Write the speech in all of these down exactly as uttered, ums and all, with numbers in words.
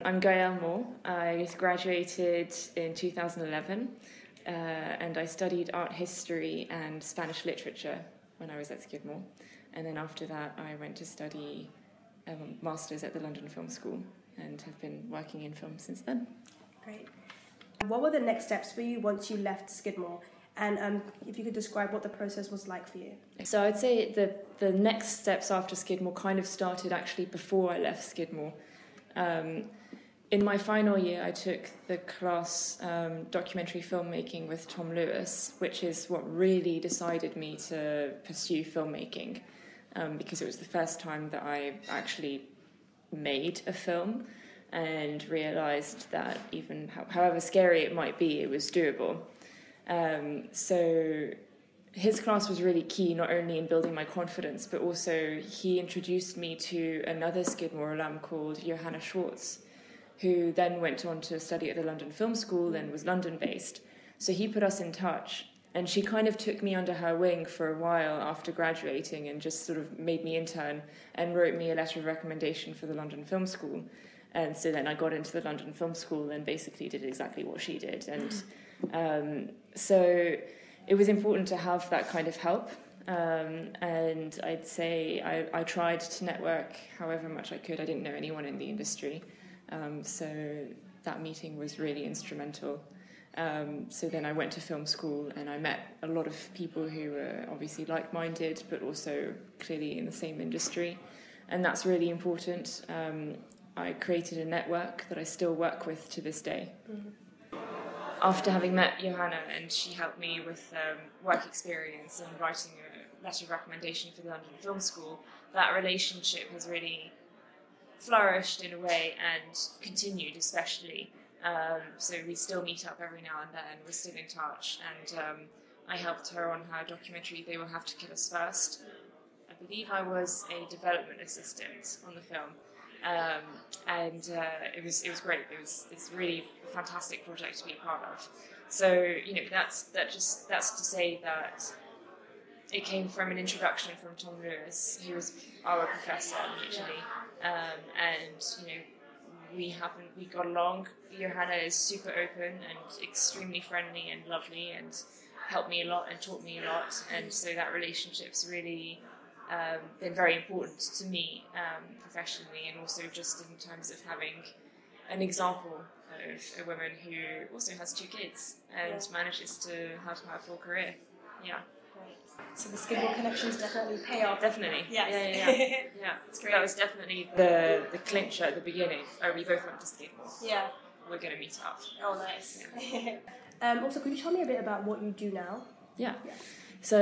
I'm Gael Moore. I graduated in two thousand eleven uh, and I studied art history and Spanish literature when I was at Skidmore. And then after that, I went to study a master's at the London Film School and have been working in film since then. Great. What were the next steps for you once you left Skidmore? And um, if you could describe what the process was like for you. So I'd say the, the next steps after Skidmore kind of started actually before I left Skidmore. Um, in my final year, I took the class um, documentary filmmaking with Tom Lewis, which is what really decided me to pursue filmmaking, um, because it was the first time that I actually made a film and realised that even how, however scary it might be, it was doable. Um, so his class was really key, not only in building my confidence, but also he introduced me to another Skidmore alum called Johanna Schwartz, who then went on to study at the London Film School and was London-based. So he put us in touch, and she kind of took me under her wing for a while after graduating and just sort of made me intern and wrote me a letter of recommendation for the London Film School. And so then I got into the London Film School and basically did exactly what she did. And um, so it was important to have that kind of help. Um, and I'd say I, I tried to network however much I could. I didn't know anyone in the industry. Um, so that meeting was really instrumental. Um, so then I went to film school and I met a lot of people who were obviously like-minded, but also clearly in the same industry. And that's really important. Um, I created a network that I still work with to this day. Mm-hmm. After having met Johanna, and she helped me with um, work experience and writing a letter of recommendation for the London Film School, that relationship has really flourished in a way and continued especially. Um, so we still meet up every now and then, we're still in touch, and um, I helped her on her documentary They Will Have to Kill Us First. I believe I was a development assistant on the film. Um, and uh, it was it was great. It was it's really a fantastic project to be a part of. So you know that's that just that's to say that it came from an introduction from Tom Lewis, who was our professor actually, um, and you know we happened we got along. Johanna is super open and extremely friendly and lovely, and helped me a lot and taught me a lot, and so that relationship's really Um, been very important to me um, professionally, and also just in terms of having an example of a woman who also has two kids and yeah. manages to have her full career. Yeah. Great. So the Skidmore connections definitely pay off. Definitely. Yes. Yeah, yeah, yeah. yeah. That's great. That was definitely the the clincher at the beginning. Oh, we both went to Skidmore. Yeah. We're going to meet up. Oh, nice. Yeah. um, also, could you tell me a bit about what you do now? Yeah. yeah. So.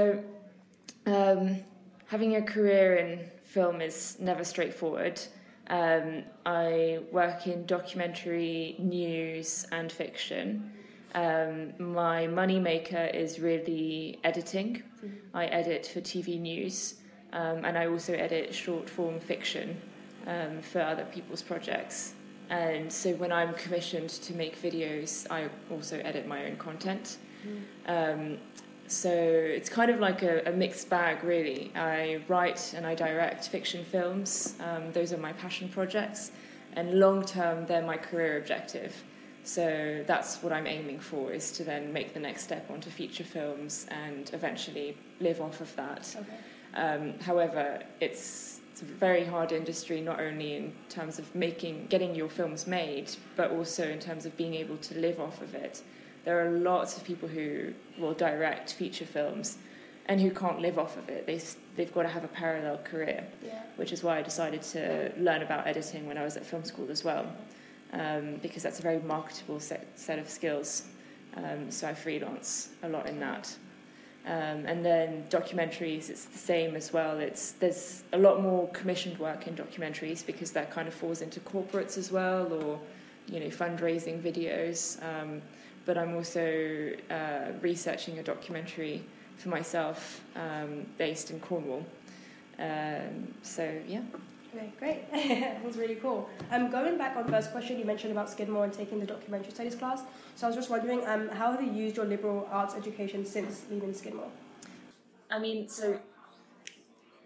Um, Having a career in film is never straightforward. Um, I work in documentary, news and fiction. Um, my moneymaker is really editing. Mm-hmm. I edit for T V news, um, and I also edit short form fiction um, for other people's projects. And so when I'm commissioned to make videos, I also edit my own content. Mm-hmm. Um, So it's kind of like a, a mixed bag, really. I write and I direct fiction films. Um, those are my passion projects. And long term, they're my career objective. So that's what I'm aiming for, is to then make the next step onto feature films and eventually live off of that. Okay. Um, however, it's, it's a very hard industry, not only in terms of making, getting your films made, but also in terms of being able to live off of it. There are lots of people who will direct feature films and who can't live off of it. They, they've got to have a parallel career, yeah. which is why I decided to learn about editing when I was at film school as well, um, because that's a very marketable set, set of skills. Um, so I freelance a lot in that. Um, and then documentaries, it's the same as well. It's there's a lot more commissioned work in documentaries because that kind of falls into corporates as well, or you know fundraising videos. Um, but I'm also uh, researching a documentary for myself um, based in Cornwall. Um, so yeah. Okay, great. That was really cool. Um, going back on the first question, you mentioned about Skidmore and taking the documentary studies class. So I was just wondering, um, how have you used your liberal arts education since leaving Skidmore? I mean, so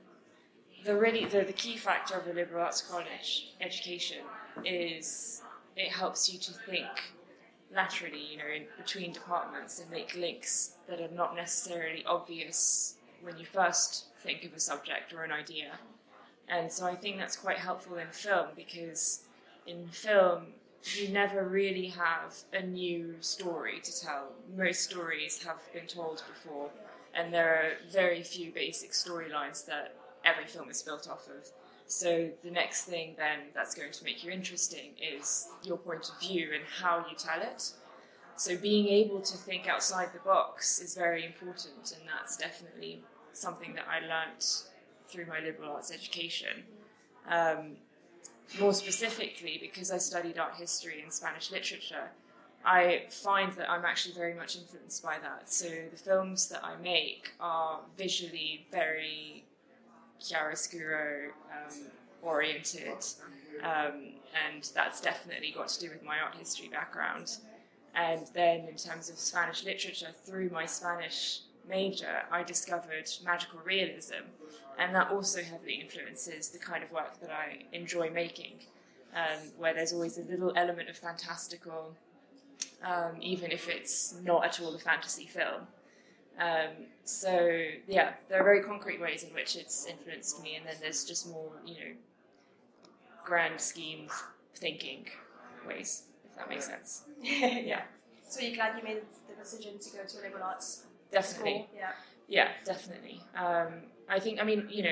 the really the, the key factor of a liberal arts college education is it helps you to think laterally, you know, in between departments and make links that are not necessarily obvious when you first think of a subject or an idea. And so I think that's quite helpful in film, because in film you never really have a new story to tell. Most stories have been told before, and there are very few basic storylines that every film is built off of. So the next thing then that's going to make you interesting is your point of view and how you tell it. So being able to think outside the box is very important, and that's definitely something that I learnt through my liberal arts education. Um, more specifically, because I studied art history and Spanish literature, I find that I'm actually very much influenced by that. So the films that I make are visually very chiaroscuro um, oriented, um, and that's definitely got to do with my art history background. And then in terms of Spanish literature, through my Spanish major, I discovered magical realism, and that also heavily influences the kind of work that I enjoy making, um, where there's always a little element of fantastical, um, even if it's not at all a fantasy film. Um, so, yeah, there are very concrete ways in which it's influenced me, and then there's just more, you know, grand scheme thinking ways, if that makes sense. Yeah. So you're glad you made the decision to go to a liberal arts Definitely. school? Yeah. Yeah, definitely. Um, I think, I mean, you know,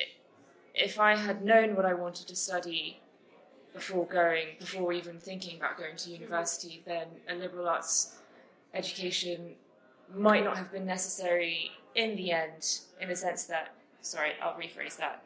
if I had known what I wanted to study before going, before even thinking about going to university, then a liberal arts education might not have been necessary in the end, in the sense that, sorry, I'll rephrase that.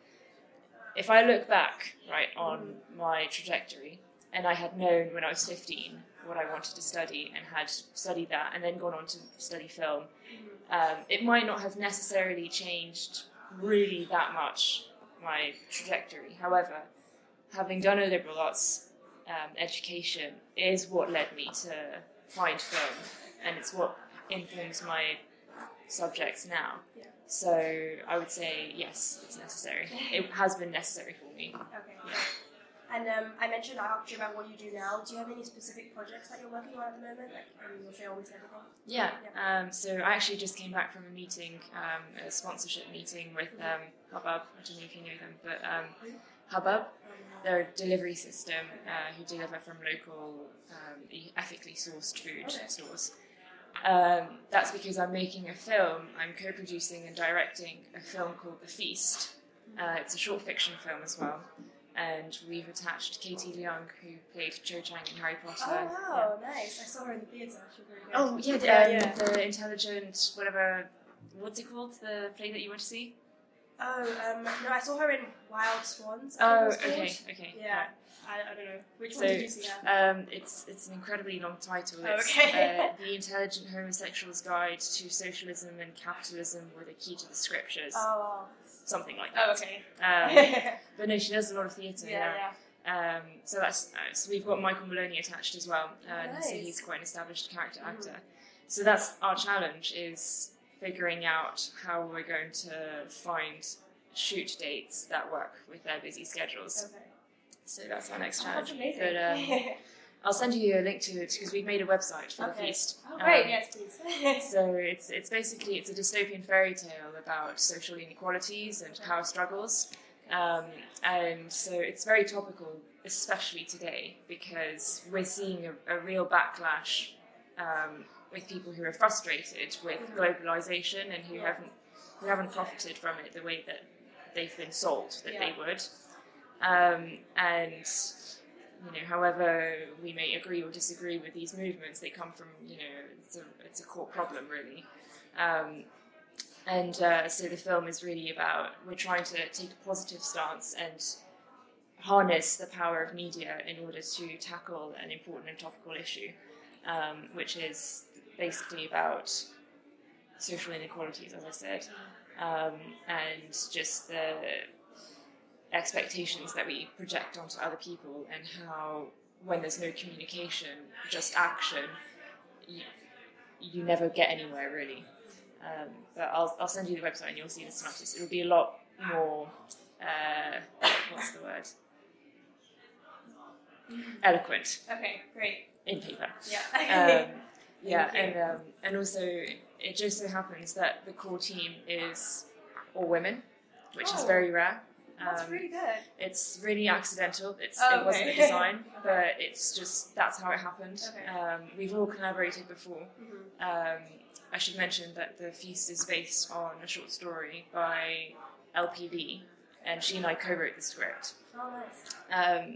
If I look back, right, on my trajectory, and I had known when I was fifteen what I wanted to study and had studied that and then gone on to study film, um, it might not have necessarily changed really that much my trajectory. However, having done a liberal arts um, education is what led me to find film, and it's what informs my subjects now. Yeah. So I would say yes, it's necessary. It has been necessary for me. Okay. Yeah. And um, I mentioned I asked you about what you do now. Do you have any specific projects that you're working on at the moment, like um, your films and everything? Yeah. yeah. Um, so I actually just came back from a meeting, um, a sponsorship meeting with um, Hubbub. I don't know if you know them, but um, Hubbub. They're a delivery system uh, who deliver from local, um, ethically sourced food Okay. stores. Um, that's because I'm making a film. I'm co-producing and directing a film called The Feast. Uh, it's a short fiction film as well. And we've attached Katie Leung, who played Cho Chang in Harry Potter. Oh, wow, yeah. Nice. I saw her in the theatre. She was really good. Oh, yeah, the, yeah, um, yeah. the intelligent, whatever, what's it called? The play that you went to see? Oh, um, no, I saw her in Wild Swans. I Oh, think it was okay, okay. called. Yeah. I, I don't know. Which So, one did you see her? um, it's it's an incredibly long title. Oh, It's okay. uh, The Intelligent Homosexual's Guide to Socialism and Capitalism with a Key to the Scriptures. Oh, Something like that. oh okay. Um, but no, she does a lot of theatre. yeah, yeah. Um, so that's uh, so we've got Michael Maloney attached as well, uh, Nice. so he's quite an established character actor. So that's our challenge, is figuring out how we're going to find shoot dates that work with their busy schedules. Okay. So that's our next Oh, challenge. that's amazing. But um, I'll send you a link to it because we've made a website for Okay. the feast. Oh, great. Um, Yes, please. So it's it's basically it's a dystopian fairy tale about social inequalities and power struggles, um, and so it's very topical, especially today, because we're seeing a, a real backlash um, with people who are frustrated with globalization and who Yeah. haven't who haven't profited from it the way that they've been sold that Yeah. they would, um, and. You know, however we may agree or disagree with these movements, they come from, you know, it's a, it's a core problem, really. Um, and uh, so the film is really about, we're trying to take a positive stance and harness the power of media in order to tackle an important and topical issue, um, which is basically about social inequalities, as I said, um, and just the expectations that we project onto other people, and how when there's no communication, just action, you, you never get anywhere really. Um, but I'll, I'll send you the website and you'll see the synopsis. It'll be a lot more, uh, what's the word? eloquent. Okay, great. In paper. Yeah. um, yeah, and um, and also it just so happens that the core team is all women, which oh, is very rare. Um, that's really good. It's really accidental. It's oh, it okay. wasn't a design, okay. but it's just that's how it happened. Okay. Um, we've all collaborated before. Mm-hmm. Um, I should mention that the feast is based on a short story by L P B, and she and I co-wrote the script. Oh, nice. Um,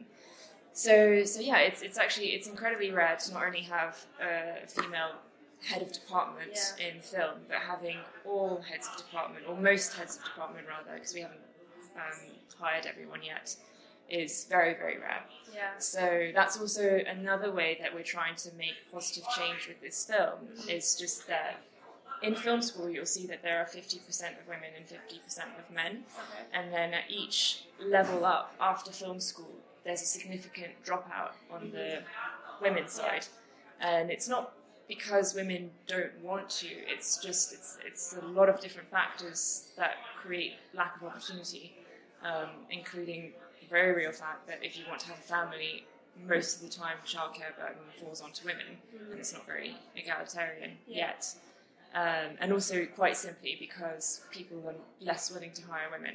so, so yeah, it's it's actually it's incredibly rare to not only have a female head of department yeah. in film, but having all heads of department, or most heads of department rather, because we haven't um, hired everyone yet, is very, very rare. Yeah. So that's also another way that we're trying to make positive change with this film, is just that in film school you'll see that there are fifty percent of women and fifty percent of men. Okay. And then at each level up after film school, there's a significant dropout on the women's side. And it's not because women don't want to, it's just, it's it's a lot of different factors that create lack of opportunity, um, including the very real fact that if you want to have a family, most of the time childcare burden falls onto women, mm-hmm. and it's not very egalitarian yeah. yet. Um, and also quite simply because people are less willing to hire women,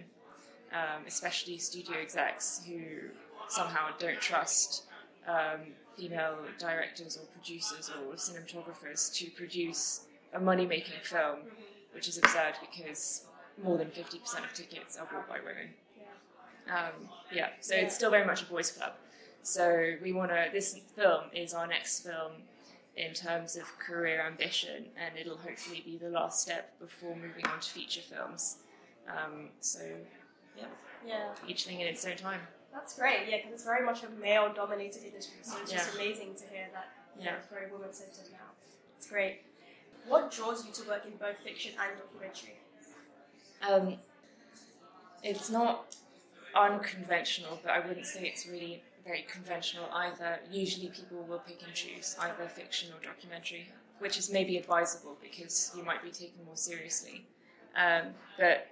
um, especially studio execs who somehow don't trust um, female directors or producers or cinematographers to produce a money-making film, which is absurd because more than fifty percent of tickets are bought by women. Yeah, um, yeah so yeah. it's still very much a boys' club. So we want to, this film is our next film in terms of career ambition, and it'll hopefully be the last step before moving on to feature films. Um, so, yeah, yeah, each thing in its own time. That's great, yeah, because it's very much a male-dominated industry, so it's just yeah. amazing to hear that you yeah. know, it's very woman-centered now. It's great. What draws you to work in both fiction and documentary? Um, it's not unconventional, but I wouldn't say it's really very conventional either. Usually people will pick and choose either fiction or documentary, which is maybe advisable because you might be taken more seriously. Um, but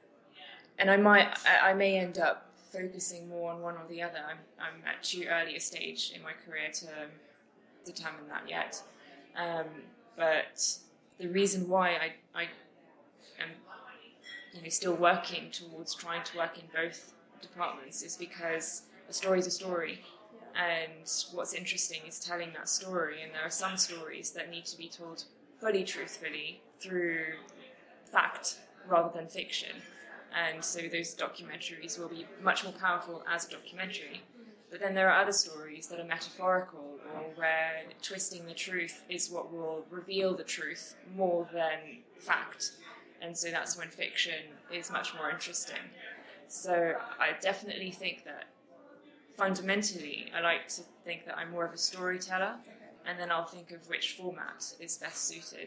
and I might, I, I may end up focusing more on one or the other. I'm, I'm at too early a stage in my career to determine that yet. Um, but the reason why I, I am, you know, still working towards trying to work in both departments is because a story is a story, and what's interesting is telling that story, and there are some stories that need to be told fully truthfully through fact rather than fiction, and so those documentaries will be much more powerful as a documentary. But then there are other stories that are metaphorical, or where twisting the truth is what will reveal the truth more than fact, and so that's when fiction is much more interesting. So I definitely think that fundamentally, I like to think that I'm more of a storyteller, okay. and then I'll think of which format is best suited.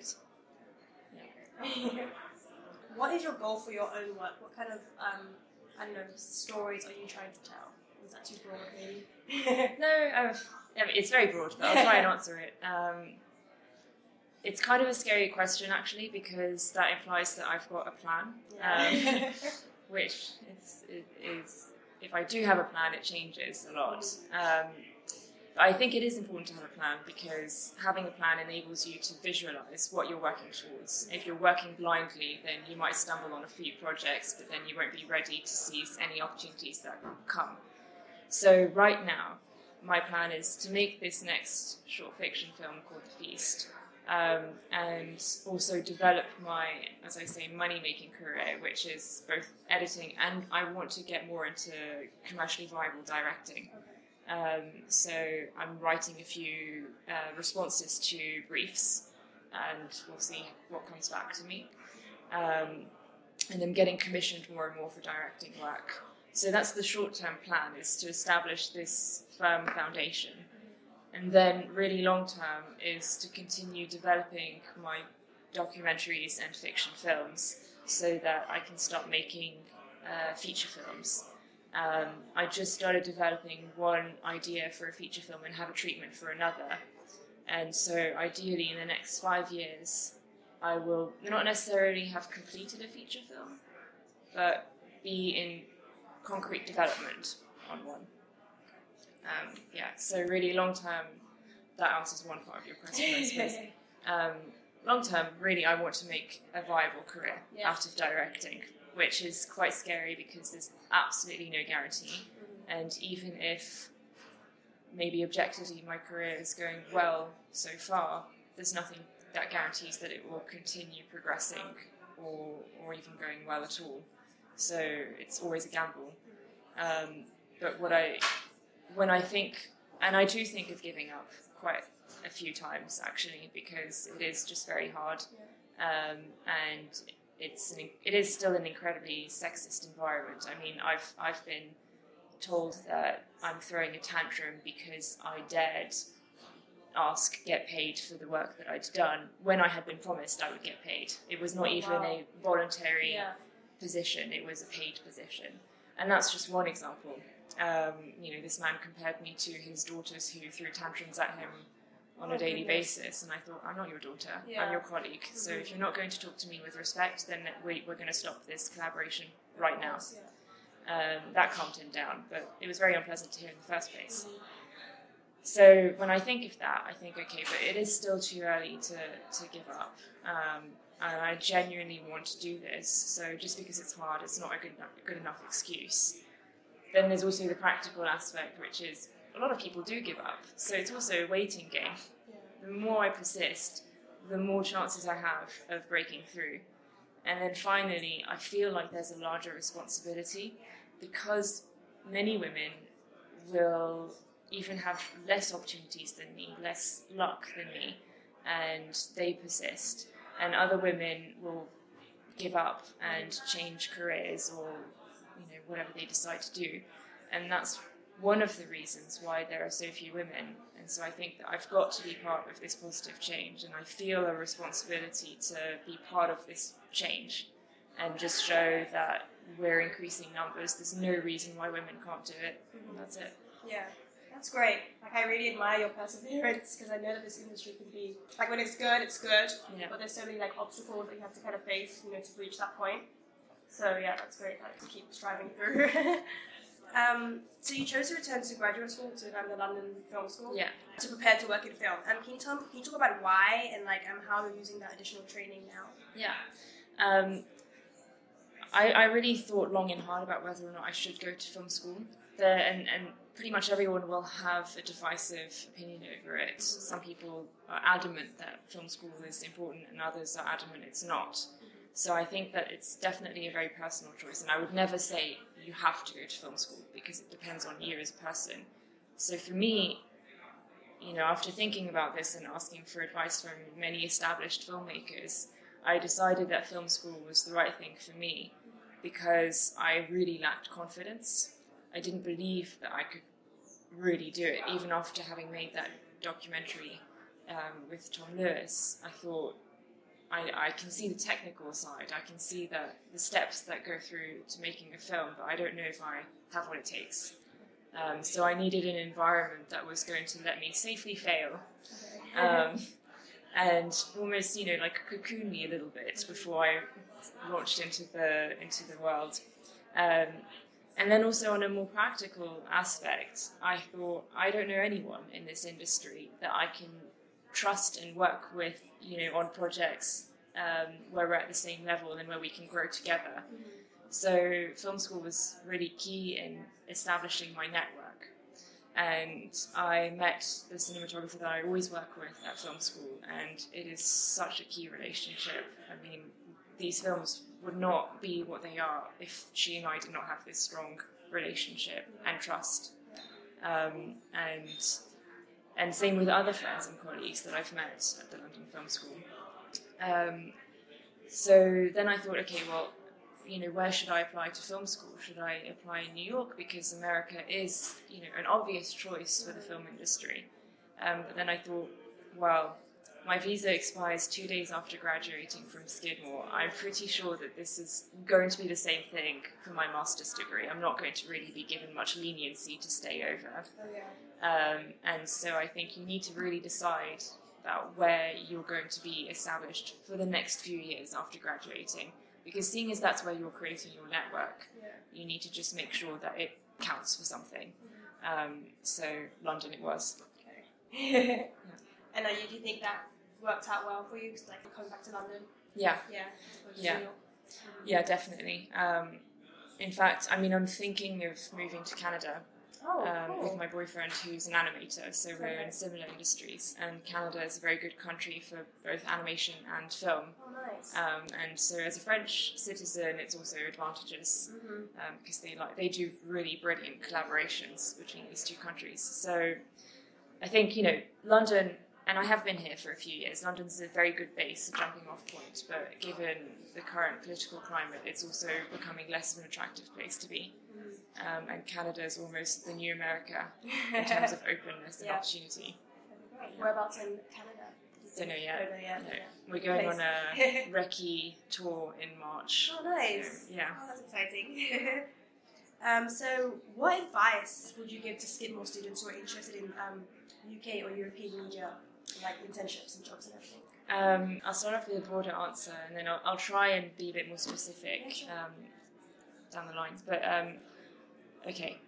Yeah. What is your goal for your own work? What kind of, um, I don't know, stories are you trying to tell? Is that too broad, maybe? No, um, I mean, it's very broad, but I'll try and answer it. Um, it's kind of a scary question, actually, because that implies that I've got a plan, yeah. um, which is, is if I do have a plan, it changes a lot. Um, but I think it is important to have a plan because having a plan enables you to visualize what you're working towards. If you're working blindly, then you might stumble on a few projects, but then you won't be ready to seize any opportunities that come. So right now, my plan is to make this next short fiction film called The Feast, um, and also develop my, as I say, money-making career, which is both editing and I want to get more into commercially viable directing. Um, so I'm writing a few uh, responses to briefs, and we'll see what comes back to me. Um, and I'm getting commissioned more and more for directing work. So that's the short-term plan, is to establish this firm foundation. And then really long-term is to continue developing my documentaries and fiction films so that I can start making uh, feature films. Um, I just started developing one idea for a feature film and have a treatment for another. And so ideally in the next five years, I will not necessarily have completed a feature film, but be in concrete development on one. Um, yeah, so really long term, that answers one part of your question, I suppose. Um, long term, really, I want to make a viable career yeah. out of directing, which is quite scary because there's absolutely no guarantee. Mm-hmm. And even if maybe objectively my career is going well so far, there's nothing that guarantees that it will continue progressing or or even going well at all. So it's always a gamble. Um, but what I, when I think, and I do think of giving up quite a few times actually, because it is just very hard, um, and it's an, it is still an incredibly sexist environment. I mean, I've I've been told that I'm throwing a tantrum because I dared ask get paid for the work that I'd done when I had been promised I would get paid. It was not even wow. a voluntary yeah. position, it was a paid position. And that's just one example. Um, you know, this man compared me to his daughters who threw tantrums at him on oh a daily goodness. basis, and I thought, I'm not your daughter, yeah. I'm your colleague. Mm-hmm. So if you're not going to talk to me with respect, then we, we're going to stop this collaboration right now. Yes, yeah. um, that calmed him down, but it was very unpleasant to hear in the first place. Mm-hmm. So when I think of that, I think, okay, but it is still too early to, to give up. Um, and I genuinely want to do this. So just because it's hard, it's not a good enough, good enough excuse. Then there's also the practical aspect, which is a lot of people do give up. So it's also a waiting game. Yeah. The more I persist, the more chances I have of breaking through. And then finally, I feel like there's a larger responsibility because many women will even have less opportunities than me, less luck than me, and they persist. And other women will give up and change careers or, you know, whatever they decide to do. And that's one of the reasons why there are so few women. And so I think that I've got to be part of this positive change, and I feel a responsibility to be part of this change and just show that we're increasing numbers. There's no reason why women can't do it. And that's it. Yeah. That's great. Like, I really admire your perseverance because I know that this industry can be, like, when it's good, it's good, yeah. but there's so many, like, obstacles that you have to kind of face, you know, to reach that point. So, yeah, that's great, like, to keep striving through. um, so you chose to return to graduate school, to um, the London Film School, yeah. to prepare to work in film. Um, can you tell, can you talk about why and, like, um, how you're using that additional training now? Yeah. Um, I, I really thought long and hard about whether or not I should go to film school. The, and, and pretty much everyone will have a divisive opinion over it. Some people are adamant that film school is important and others are adamant it's not. So I think that it's definitely a very personal choice, and I would never say you have to go to film school because it depends on you as a person. So for me, you know, after thinking about this and asking for advice from many established filmmakers, I decided that film school was the right thing for me because I really lacked confidence. I didn't believe that I could really do it, even after having made that documentary um, with Tom Lewis. I thought, I, I can see the technical side, I can see the, the steps that go through to making a film, but I don't know if I have what it takes. Um, so I needed an environment that was going to let me safely fail, um, and almost, you know, like cocoon me a little bit before I launched into the into the world. Um, And then also on a more practical aspect, I thought, I don't know anyone in this industry that I can trust and work with, you know, on projects um, where we're at the same level and where we can grow together. Mm-hmm. So film school was really key in establishing my network. And I met the cinematographer that I always work with at film school, and it is such a key relationship. I mean, these films would not be what they are if she and I did not have this strong relationship and trust. Um, and and same with other friends and colleagues that I've met at the London Film School. Um, so then I thought, okay, well, you know, where should I apply to film school? Should I apply in New York? Because America is, you know, an obvious choice for the film industry. Um, but then I thought, well, my visa expires two days after graduating from Skidmore. I'm pretty sure that this is going to be the same thing for my master's degree. I'm not going to really be given much leniency to stay over. Oh, yeah. Um, and so I think you need to really decide about where you're going to be established for the next few years after graduating. Because seeing as that's where you're creating your network, yeah. you need to just make sure that it counts for something. Um, so London it was. Okay. yeah. And uh, you, do you think that worked out well for you, like coming back to London? Yeah. Yeah. Yeah. Yeah, definitely. Um, in fact, I mean, I'm thinking of moving to Canada. Oh, um, cool. With my boyfriend, who's an animator, so we're Okay. in similar industries, and Canada is a very good country for both animation and film. Oh, nice. Um, and so, as a French citizen, it's also advantageous because Mm-hmm. um, they like they do really brilliant collaborations between these two countries. So, I think you know London, and I have been here for a few years. London's a very good base, a jumping off point, but given the current political climate, it's also becoming less of an attractive place to be. Um, and Canada is almost the new America in terms of openness and Yeah. opportunity. Whereabouts in Canada? Don't know yet. Over, yeah. No. Yeah. We're going Place. on a recce tour in March. Oh, nice. So, yeah. Oh, that's exciting. um, so, what advice would you give to Skidmore students who are interested in um, U K or European media, like internships and jobs and everything? Um, I'll start off with a broader answer, and then I'll, I'll try and be a bit more specific Yeah, sure. um, down the lines. But um, okay,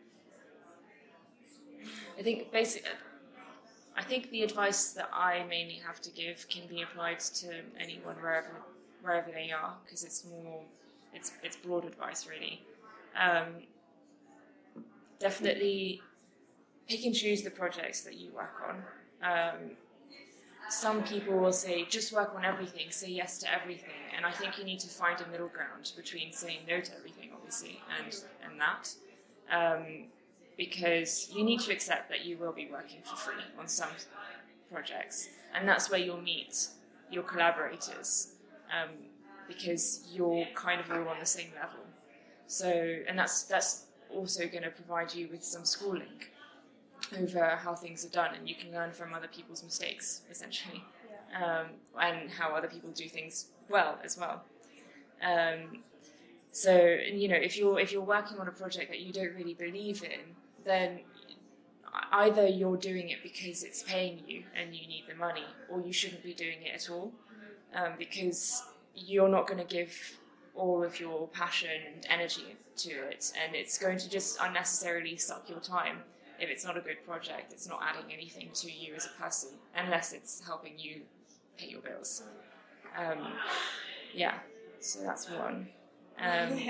I think basically, I think the advice that I mainly have to give can be applied to anyone wherever wherever they are, because it's more it's it's broad advice really. Um, definitely pick and choose the projects that you work on. Um, some people will say just work on everything, say yes to everything, and I think you need to find a middle ground between saying no to everything, obviously, and and that. Um, because you need to accept that you will be working for free on some projects, and that's where you'll meet your collaborators, um, because you're kind of all on the same level. So, and that's that's also going to provide you with some schooling over how things are done, and you can learn from other people's mistakes, essentially, Yeah. um, and how other people do things well as well. Um, so, you know, if you're if you're working on a project that you don't really believe in, then either you're doing it because it's paying you and you need the money, or you shouldn't be doing it at all, um, because you're not going to give all of your passion and energy to it, and it's going to just unnecessarily suck your time. If it's not a good project, it's not adding anything to you as a person, unless it's helping you pay your bills. Um, yeah, so that's one. Um,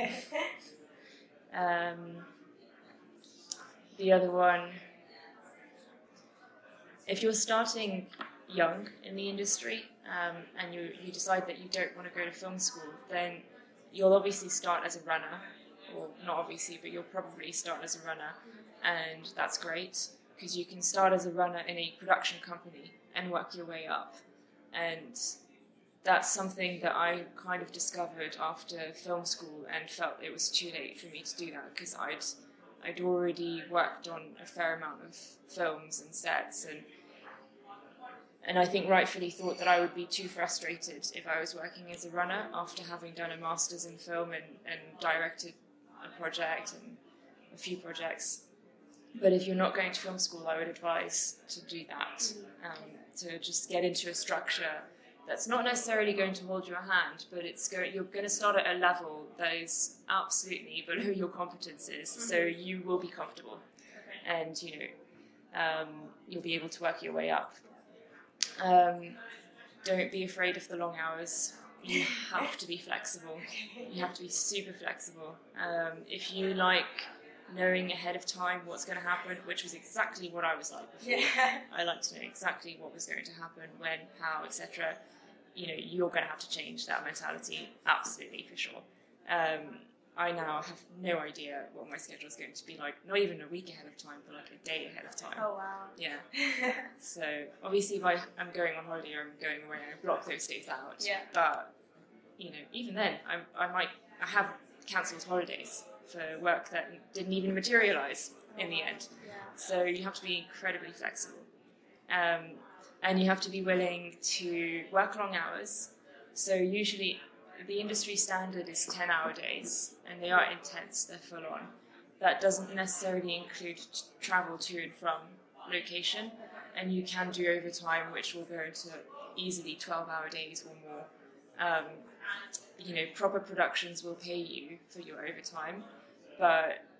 um, the other one, if you're starting young in the industry um, and you, you decide that you don't want to go to film school, then you'll obviously start as a runner, or not obviously, but you'll probably start as a runner, and that's great because you can start as a runner in a production company and work your way up. And that's something that I kind of discovered after film school and felt it was too late for me to do that, because I'd I'd already worked on a fair amount of films and sets, and and I think rightfully thought that I would be too frustrated if I was working as a runner after having done a master's in film and, and directed a project and a few projects. But if you're not going to film school, I would advise to do that, um, to just get into a structure that's not necessarily going to hold your hand, but it's go- you're going to start at a level that is absolutely below your competences, mm-hmm. so you will be comfortable, okay. and you know um, you'll be able to work your way up. Um, don't be afraid of the long hours. You have to be flexible. You have to be super flexible. Um, if you like knowing ahead of time what's going to happen, which was exactly what I was like before. Yeah. I like to know exactly what was going to happen, when, how, et cetera. You know, you're going to have to change that mentality, absolutely, for sure. Um, I now have no idea what my schedule is going to be like, not even a week ahead of time, but like a day ahead of time. Oh, wow. Yeah. So, obviously, if I, I'm going on holiday or I'm going away, I block those days out. Yeah. But, you know, even then, I, I might, I have cancelled holidays for work that didn't even materialise in the end. Yeah. So you have to be incredibly flexible. Um, and you have to be willing to work long hours. So usually the industry standard is ten-hour days, and they are intense, they're full on. That doesn't necessarily include t- travel to and from location, and you can do overtime, which will go to easily twelve-hour days or more. Um, you know, proper productions will pay you for your overtime, but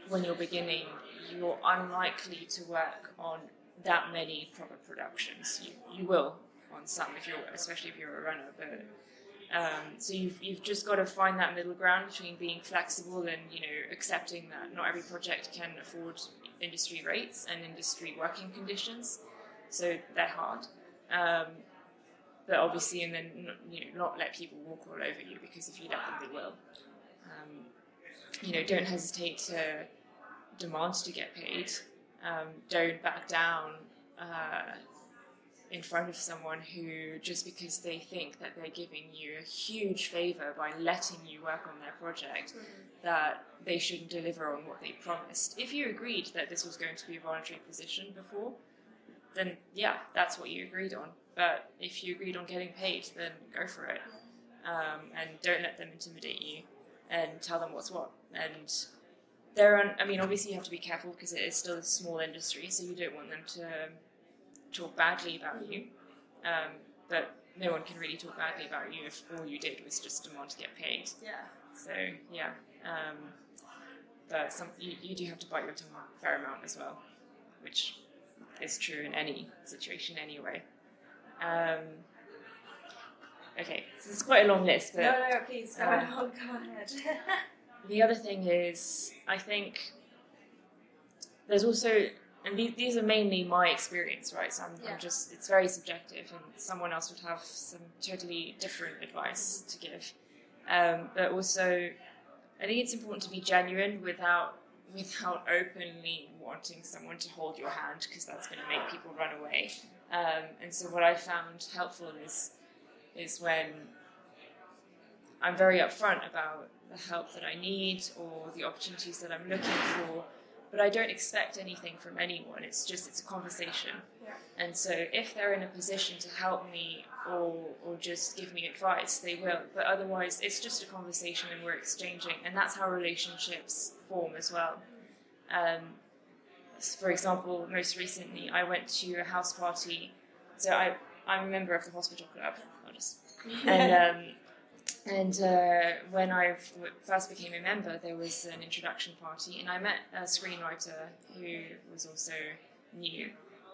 when you're beginning, you're unlikely to work on that many proper productions. You, you will on some, if you're, especially if you're a runner, but um, so you've you've just got to find that middle ground between being flexible and, you know, accepting that not every project can afford industry rates and industry working conditions, so they're hard. Um, but obviously, and then, you know, not let people walk all over you, because if you let them, they will. Um, you know, don't hesitate to demand to get paid. Um, don't back down uh, in front of someone who, just because they think that they're giving you a huge favour by letting you work on their project, mm-hmm. that they shouldn't deliver on what they promised. If you agreed that this was going to be a voluntary position before, then yeah, that's what you agreed on. But if you agreed on getting paid, then go for it. Um, and don't let them intimidate you, and tell them what's what. And there are, I mean, obviously you have to be careful because it is still a small industry, so you don't want them to talk badly about you. Um, but no one can really talk badly about you if all you did was just demand to get paid. Yeah. So, yeah. Um, but some, you, you do have to bite your tongue a fair amount as well, which is true in any situation anyway. Um, okay, so it's quite a long list. But, no, no, please, go uh, on, go ahead. The other thing is, I think there's also, and these, these are mainly my experience, right? So I'm, yeah. I'm just, it's very subjective, and someone else would have some totally different advice to give. Um, but also, I think it's important to be genuine without without openly wanting someone to hold your hand, because that's going to make people run away. Um, and so what I found helpful is is when I'm very upfront about the help that I need or the opportunities that I'm looking for, but I don't expect anything from anyone. It's just, it's a conversation. Yeah. And so if they're in a position to help me or or just give me advice, they will. But otherwise, it's just a conversation and we're exchanging, and that's how relationships form as well. Um, for example, most recently, I went to a house party. So I, I'm a member of the hospital club. I'll just, and um, and uh, when I first became a member, there was an introduction party, and I met a screenwriter who was also new,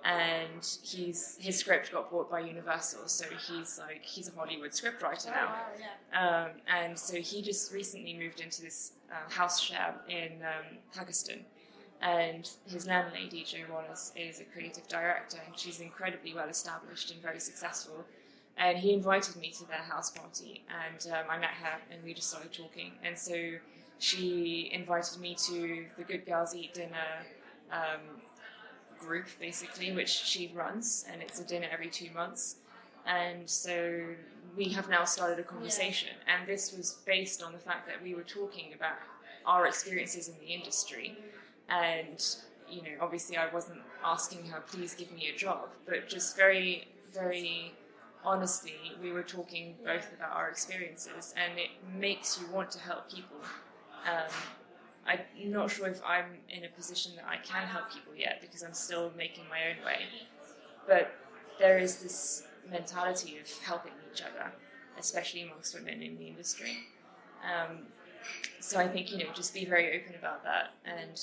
and he's his script got bought by Universal, so he's like he's a Hollywood scriptwriter now. Oh, wow, yeah. Um, and so he just recently moved into this uh, house share in um, Pakistan. And his landlady, Jo Wallace, is a creative director, and she's incredibly well established and very successful. And he invited me to their house party, and um, I met her, and we just started talking. And so she invited me to the Good Girls Eat Dinner um, group, basically, which she runs, and it's a dinner every two months. And so we have now started a conversation, yeah. And this was based on the fact that we were talking about our experiences in the industry. And, you know, obviously I wasn't asking her, please give me a job, but just very, very honestly, we were talking both about our experiences, and it makes you want to help people. Um, I'm not sure if I'm in a position that I can help people yet, because I'm still making my own way. But there is this mentality of helping each other, especially amongst women in the industry. Um, so I think, you know, just be very open about that, and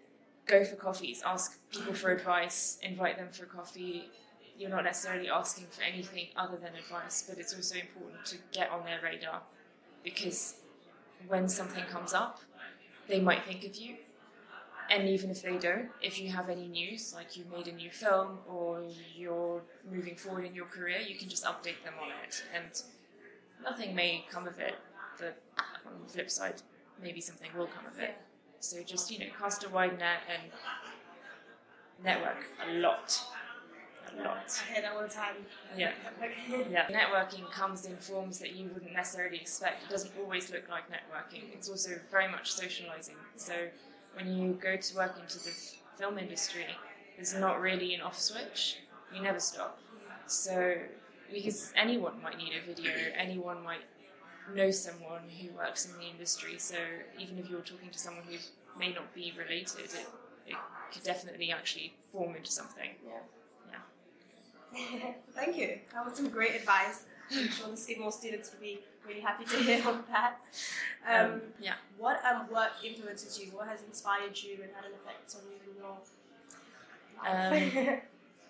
go for coffees, ask people for advice, invite them for coffee. You're not necessarily asking for anything other than advice, but it's also important to get on their radar, because when something comes up, they might think of you. And even if they don't, if you have any news, like you made a new film or you're moving forward in your career, you can just update them on it. And nothing may come of it, but on the flip side, maybe something will come of it. So just, you know, cast a wide net and network a lot. A lot. I hear that all the time. Yeah. Yeah. Networking comes in forms that you wouldn't necessarily expect. It doesn't always look like networking. It's also very much socializing. So when you go to work into the f- film industry, there's not really an off switch. You never stop. So because anyone might need a video, anyone might know someone who works in the industry, so even if you're talking to someone who may not be related, it, it could definitely actually form into something. Yeah. Yeah. Thank you. That was some great advice. I'm sure the Skidmore students would be really happy to hear all of that. Um, Um, yeah. What um, work influences you? What has inspired you and had an effect on you in your life? Um,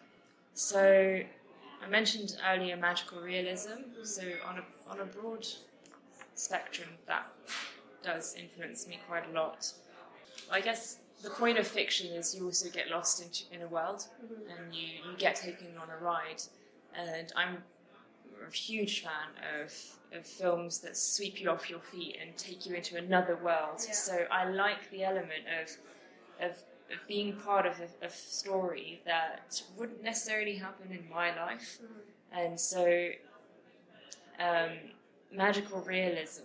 so, I mentioned earlier magical realism. So, on a on a broad spectrum, that does influence me quite a lot. I guess the point of fiction is you also get lost in, in a world, mm-hmm. and you, you get taken on a ride. And I'm a huge fan of, of films that sweep you off your feet and take you into another world. Yeah. So I like the element of of, of being part of a, a story that wouldn't necessarily happen in my life. Mm-hmm. And so um, magical realism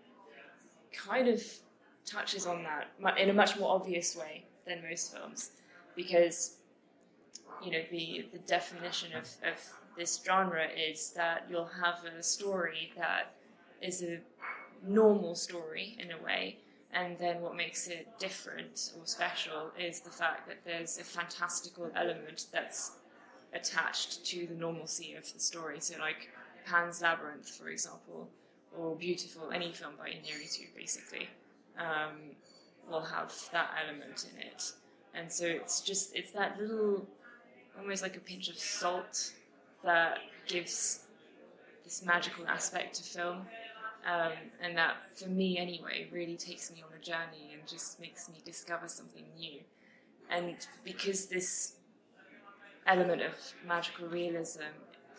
kind of touches on that in a much more obvious way than most films, because you know the the definition of, of this genre is that you'll have a story that is a normal story in a way, and then what makes it different or special is the fact that there's a fantastical element that's attached to the normalcy of the story. So like Pan's Labyrinth, for example, or Beautiful, any film by Iñárritu basically um, will have that element in it. And so it's just, it's that little, almost like a pinch of salt that gives this magical aspect to film. Um, and that, for me anyway, really takes me on a journey and just makes me discover something new. And because this element of magical realism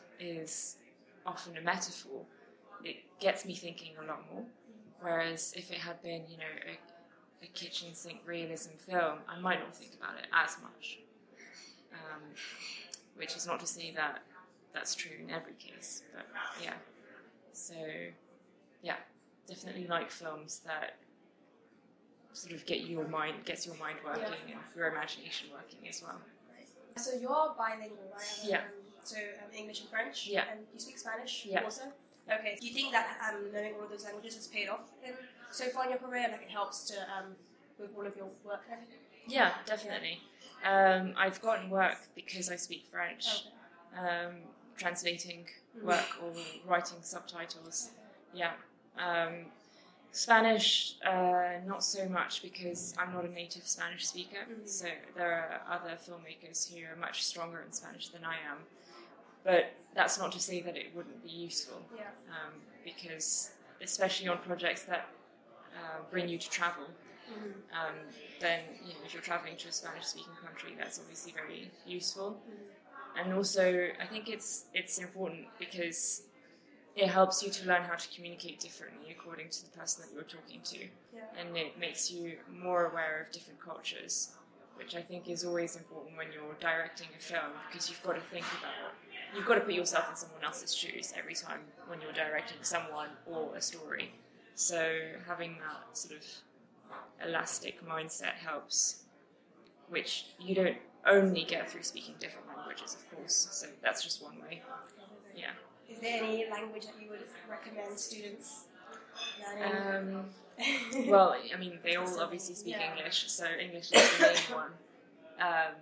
is often a metaphor, it gets me thinking a lot more. Whereas if it had been, you know, a, a kitchen sink realism film, I might not think about it as much. Um, which is not to say that that's true in every case, but yeah. So, yeah, definitely like films that sort of get your mind, gets your mind working yeah. and your imagination working as well. Right. So you're bilingual, right? Yeah. Um, so um, English and French. Yeah. And you speak Spanish yeah. also. Okay. Do you think that um, knowing all of those languages has paid off in, so far in your career? Like it helps to um, with all of your work and everything? Yeah, definitely. Um, I've gotten work because I speak French, okay. um, translating mm-hmm. work or writing subtitles. Okay. Yeah. Um, Spanish, uh, not so much because I'm not a native Spanish speaker. Mm-hmm. So there are other filmmakers who are much stronger in Spanish than I am. But that's not to say that it wouldn't be useful, yeah. um, because especially on projects that uh, bring you to travel, mm-hmm. um, then you know, if you're traveling to a Spanish-speaking country, that's obviously very useful. Mm-hmm. And also, I think it's it's important because it helps you to learn how to communicate differently according to the person that you're talking to, yeah. and it makes you more aware of different cultures, which I think is always important when you're directing a film, because you've got to think about, you've got to put yourself in someone else's shoes every time when you're directing someone or a story. So having that sort of elastic mindset helps, which you don't only get through speaking different languages, of course. So that's just one way. Yeah. Is there any language that you would recommend students learning? Um, well, I mean, they all obviously speak yeah. English, so English is the main one. Um,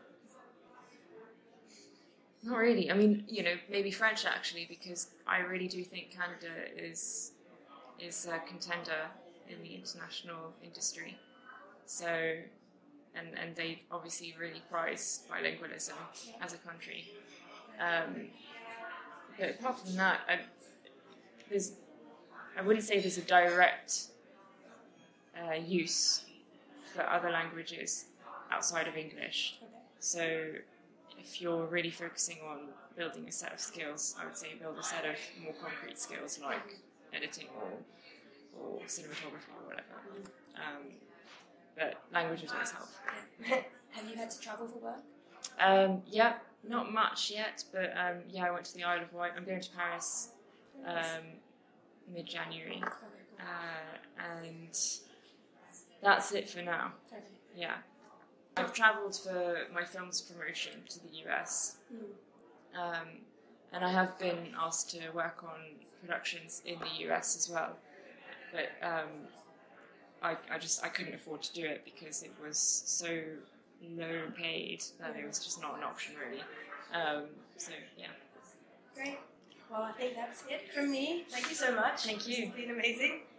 not really. I mean, you know, maybe French actually, because I really do think Canada is is a contender in the international industry. So, and and they obviously really prize bilingualism yeah. as a country. Um, but apart from that, I, there's I wouldn't say there's a direct uh, use for other languages outside of English. Okay. So if you're really focusing on building a set of skills, I would say build a set of more concrete skills like editing or or cinematography or whatever. Um, but languages always help. Yeah. Have you had to travel for work? Um, yeah, not much yet, but um, yeah, I went to the Isle of Wight. I'm going to Paris um, mid-January, uh, and that's it for now. Okay. Yeah. I've travelled for my film's promotion to the U S, mm. um, and I have been asked to work on productions in the U S as well, but um, I, I just I couldn't afford to do it because it was so low paid that it was just not an option really. Um, so yeah. Great. Well, I think that's it from me. Thank you so much. Thank you. It's been amazing.